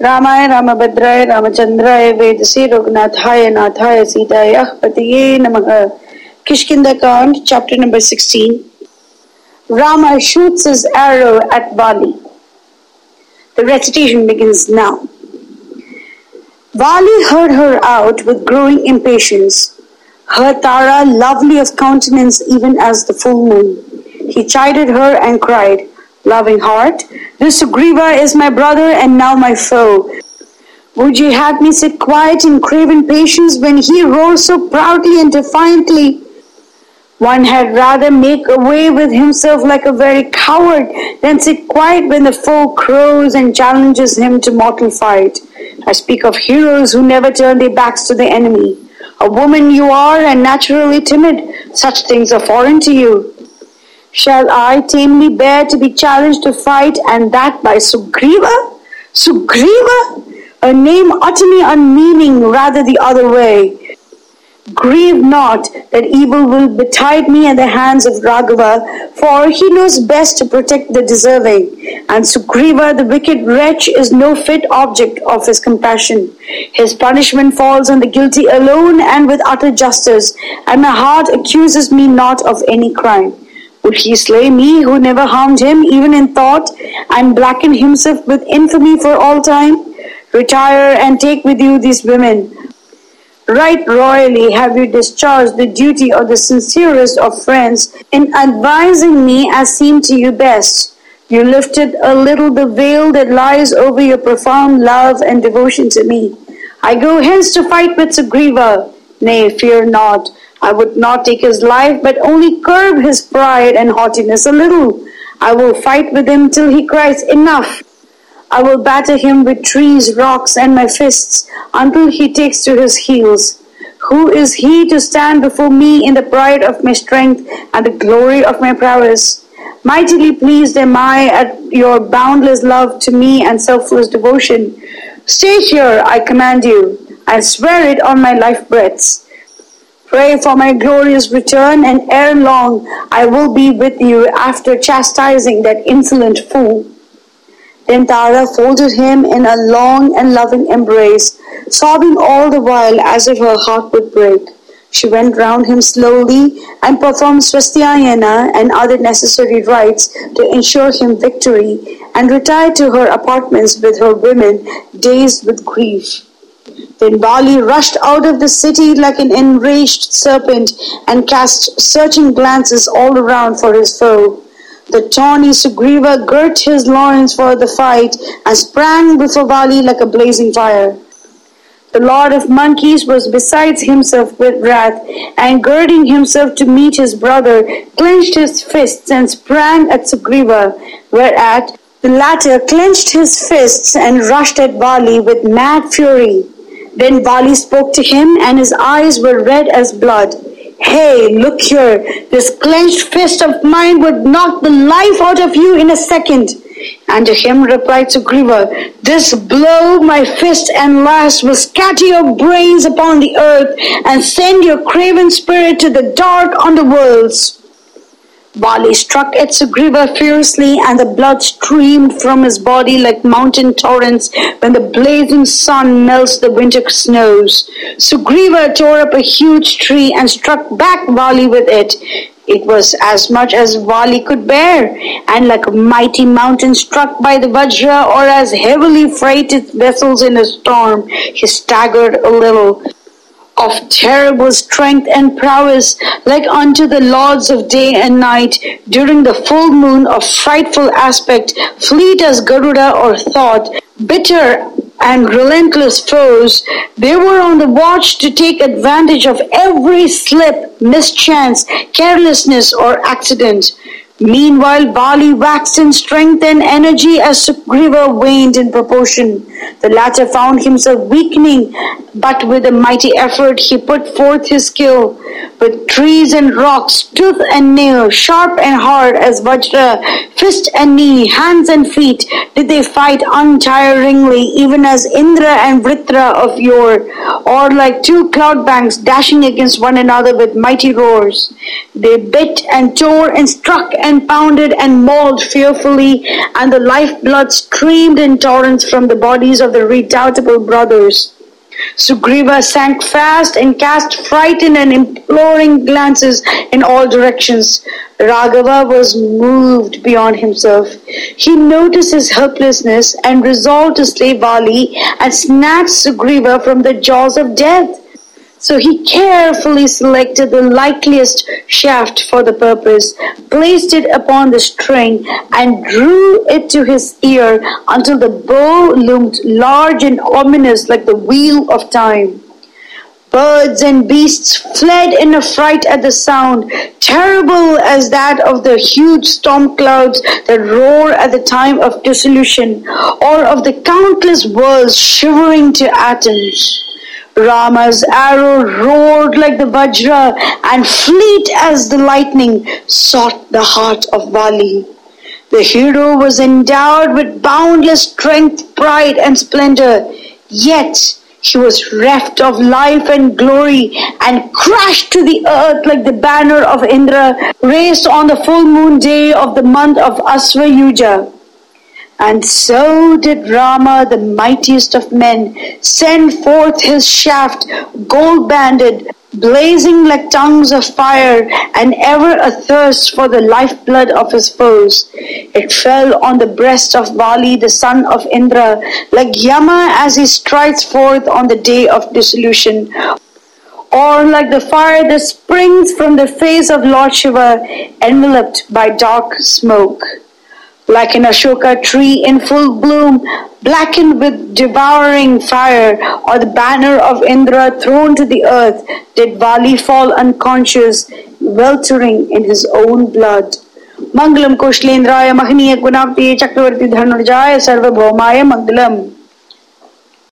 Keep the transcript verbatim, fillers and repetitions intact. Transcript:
रामाय रामभद्राय रामचंद्राय वेदसे रघुनाथाय नाथाय सीताय पतये नमः. Kishkinda chapter number sixteen. Rama shoots his arrow at Vali. The recitation begins now. Vali heard her out with growing impatience. Her Tara lovely of countenance even as the full moon. He chided her and cried, Loving heart, this Sugriva is my brother and now my foe. Would ye have me sit quiet in craven patience when he roars so proudly and defiantly? One had rather make away with himself like a very coward than sit quiet when the foe crows and challenges him to mortal fight. I speak of heroes who never turn their backs to the enemy. A woman you are and naturally timid. Such things are foreign to you. Shall I tamely bear to be challenged to fight, and that by Sugriva? Sugriva? A name utterly unmeaning, rather the other way. Grieve not that evil will betide me at the hands of Raghava, for he knows best to protect the deserving, and Sugriva, the wicked wretch, is no fit object of his compassion. His punishment falls on the guilty alone and with utter justice, and my heart accuses me not of any crime. Would he slay me who never harmed him even in thought, and blacken himself with infamy for all time? Retire and take with you these women. Right royally have you discharged the duty of the sincerest of friends in advising me as seemed to you best. You lifted a little the veil that lies over your profound love and devotion to me. I go hence to fight with Sugriva. Nay, fear not. I would not take his life, but only curb his pride and haughtiness a little. I will fight with him till he cries, Enough! I will batter him with trees, rocks, and my fists, until he takes to his heels. Who is he to stand before me in the pride of my strength and the glory of my prowess? Mightily pleased am I at your boundless love to me and selfless devotion. Stay here, I command you, and swear it on my life breaths. Pray for my glorious return, and ere long I will be with you after chastising that insolent fool. Then Tara folded him in a long and loving embrace, sobbing all the while as if her heart would break. She went round him slowly and performed Swasthayana and other necessary rites to ensure him victory, and retired to her apartments with her women, dazed with grief. Then Vali rushed out of the city like an enraged serpent and cast searching glances all around for his foe. The tawny Sugriva girt his loins for the fight and sprang before Vali like a blazing fire. The lord of monkeys was besides himself with wrath, and girding himself to meet his brother, clenched his fists and sprang at Sugriva, whereat the latter clenched his fists and rushed at Vali with mad fury. Then Vali spoke to him, and his eyes were red as blood. Hey, look here, this clenched fist of mine would knock the life out of you in a second. And to him replied Sugriva, This blow, my fist and last, will scatter your brains upon the earth and send your craven spirit to the dark underworlds. Vali struck at Sugriva fiercely, and the blood streamed from his body like mountain torrents when the blazing sun melts the winter snows. Sugriva tore up a huge tree and struck back Vali with it. It was as much as Vali could bear, and like a mighty mountain struck by the Vajra, or as heavily freighted vessels in a storm, he staggered a little. Of terrible strength and prowess, like unto the lords of day and night, during the full moon of frightful aspect, fleet as Garuda or thought, bitter and relentless foes, they were on the watch to take advantage of every slip, mischance, carelessness, or accident. Meanwhile, Vali waxed in strength and energy as Sugriva waned in proportion. The latter found himself weakening, but with a mighty effort he put forth his skill. With trees and rocks, tooth and nail, sharp and hard as Vajra, fist and knee, hands and feet, did they fight untiringly, even as Indra and Vritra of yore, or like two cloud banks dashing against one another with mighty roars. They bit and tore and struck and and pounded and mauled fearfully, and the lifeblood streamed in torrents from the bodies of the redoubtable brothers. Sugriva sank fast and cast frightened and imploring glances in all directions. Raghava was moved beyond himself. He noticed his helplessness and resolved to slay Vali and snatch Sugriva from the jaws of death. So he carefully selected the likeliest shaft for the purpose, placed it upon the string, and drew it to his ear until the bow loomed large and ominous like the wheel of time. Birds and beasts fled in affright at the sound, terrible as that of the huge storm clouds that roar at the time of dissolution, or of the countless worlds shivering to atoms. Rama's arrow roared like the Vajra, and fleet as the lightning sought the heart of Vali. The hero was endowed with boundless strength, pride, and splendor, yet he was reft of life and glory and crashed to the earth like the banner of Indra raised on the full moon day of the month of Asvayuja. And so did Rama, the mightiest of men, send forth his shaft, gold-banded, blazing like tongues of fire, and ever athirst for the lifeblood of his foes. It fell on the breast of Vali, the son of Indra, like Yama as he strides forth on the day of dissolution, or like the fire that springs from the face of Lord Shiva, enveloped by dark smoke. Like an Ashoka tree in full bloom, blackened with devouring fire, or the banner of Indra thrown to the earth, did Vali fall unconscious, weltering in his own blood. Mangalam Kushlendraya Mahaniya Gunavati Chakravarti Dhanurjaya Sarvabhaumaya Mangalam.